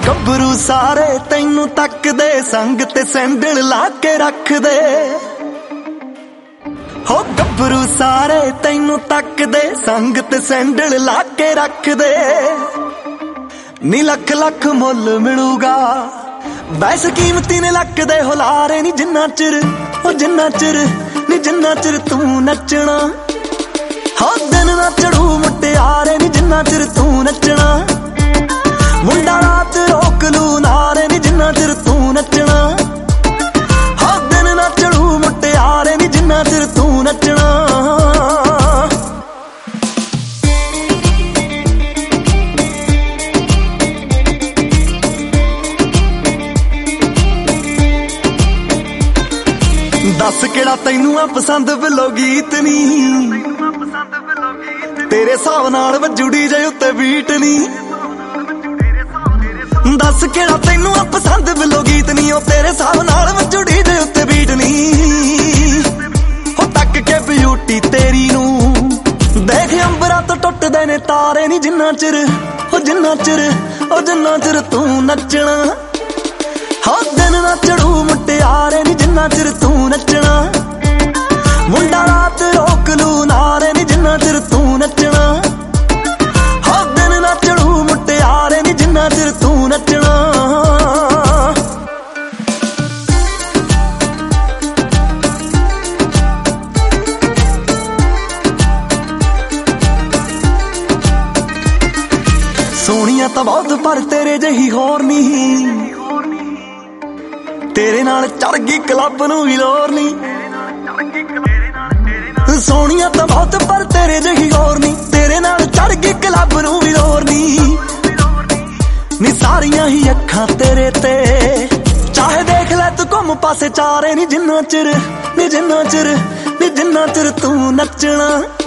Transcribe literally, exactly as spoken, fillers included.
ਗੱਭਰੂ ਸਾਰੇ ਤੈਨੂੰ ਤੱਕਦੇ, ਸੰਗ ਤੇ ਸੈਂਡਲ ਲਾ ਕੇ ਰੱਖਦੇ। ਹੋ ਗੱਭਰੂ ਸਾਰੇ ਤੈਨੂੰ ਤੱਕਦੇ, ਸੰਗ ਤੇ ਸੈਂਡਲ ਲਾ ਕੇ ਰੱਖਦੇ। ਨੀ ਲੱਖ ਲੱਖ ਮੁੱਲ ਮਿਲੂਗਾ, ਵੈਸ ਕੀਮਤੀ ਨੇ ਲੱਕਦੇ ਹੁਲਾਰੇ ਨੀ ਜਿੰਨਾ ਚਿਰ, ਉਹ ਜਿੰਨਾ ਚਿਰ ਨੀ ਜਿੰਨਾ ਚਿਰ ਤੂੰ ਨੱਚਣਾ। ਹੋ ਦਿਨ ਨਾ ਚੜੂ ਮੁਟਿਆਰੇ ਨੀ ਜਿੰਨਾ ਚਿਰ ਤੂੰ ਨੱਚਣਾ। ਮੁੰਡਾ ਰਾਤ ਰੋਕ ਲੂ ਨਾਰੇ ਨੀ ਜਿੰਨਾ ਚਿਰ ਤੂੰ ਨੱਚਣਾ। ਹੋ ਦਿਨ ਨਾ ਚੜੂ ਮੁਟਿਆਰੇ ਨੀ ਜਿੰਨਾ ਚਿਰ ਤੂੰ ਨੱਚਣਾ। ਦੱਸ ਕਿਹੜਾ ਤੈਨੂੰ ਆ ਪਸੰਦ ਬਿੱਲੋ ਗੀਤ ਨੀ, ਤੇਰੇ ਹਿਸਾਬ ਨਾਲ ਵੱਜੂ ਡੀਜੇ ਉੱਤੇ ਬੀਟ ਨੀ। ਦੱਸ ਕਿਹੜਾ ਤੈਨੂੰ ਆ ਪਸੰਦ ਬਿੱਲੋ ਗੀਤ ਨੀ, ਉਹ ਤੇਰੇ ਹਿਸਾਬ ਨਾਲ ਵੱਜੂ ਡੀਜੇ ਉੱਤੇ ਬੀਟ ਨੀ। ਹੋ ਤੱਕ ਕੇ ਬਿਊਟੀ ਤੇਰੀ ਨੂੰ ਦੇਖ ਅੰਬਰਾਂ ਤੋਂ ਟੁੱਟਦੇ ਨੇ ਤਾਰੇ ਨੀ ਜਿੰਨਾ ਚਿਰ, ਉਹ ਜਿੰਨਾ ਚਿਰ ਉਹ ਜਿੰਨਾ ਚਿਰ ਤੂੰ ਨੱਚਣਾ। ਹੋ ਦਿਨ ਨਾ ਚੜੂ ਮੁਟਿਆਰੇ ਨੀ ਜਿੰਨਾ ਚਿਰ ਤੂੰ ਨੱਚਣਾ। ਮੁੰਡਾ ਰਾਤ ਰੋਕ ਲੂ ਨਾਰੇ ਨੀ ਜਿੰਨਾ ਚਿਰ ਤੂੰ ਨੱਚਣਾ। ਹੋ ਦਿਨ ਨਾ ਚੜੂ ਮੁਟਿਆਰੇ ਨੀ ਜਿੰਨਾ ਚਿਰ ਤੂੰ ਨੱਚਣਾ। ਸੋਹਣੀਆਂ ਤਾਂ ਬਹੁਤ ਪਰ ਤੇਰੇ ਜਿਹੀ ਹੋਰ ਨਹੀਂ, ਤੇਰੇ ਨਾਲ ਚੜ ਗਈ ਕਲੱਬ ਨੂੰ ਵੀ ਲੋਰ ਨੀ। ਸੋਹਣੀਆਂ ਤਾਂ ਬਹੁਤ ਪਰ ਤੇਰੇ ਜਿਹੀ ਹੋਰ ਨੀ, ਤੇਰੇ ਨਾਲ ਚੜ ਗਈ ਕਲੱਬ ਨੂੰ ਵੀ ਲੋਰ ਨੀ। ਨੀ ਸਾਰੀਆਂ ਹੀ ਅੱਖਾਂ ਤੇਰੇ ਤੇ, ਚਾਹੇ ਦੇਖ ਲੈ ਤੂੰ ਘੁੰਮ ਪਾਸੇ ਚਾਰੇ ਨੀ ਜਿੰਨਾ ਚਿਰ, ਨੀ ਜਿੰਨਾ ਚਿਰ ਨੀ ਜਿੰਨਾ ਚਿਰ ਤੂੰ ਨੱਚਣਾ।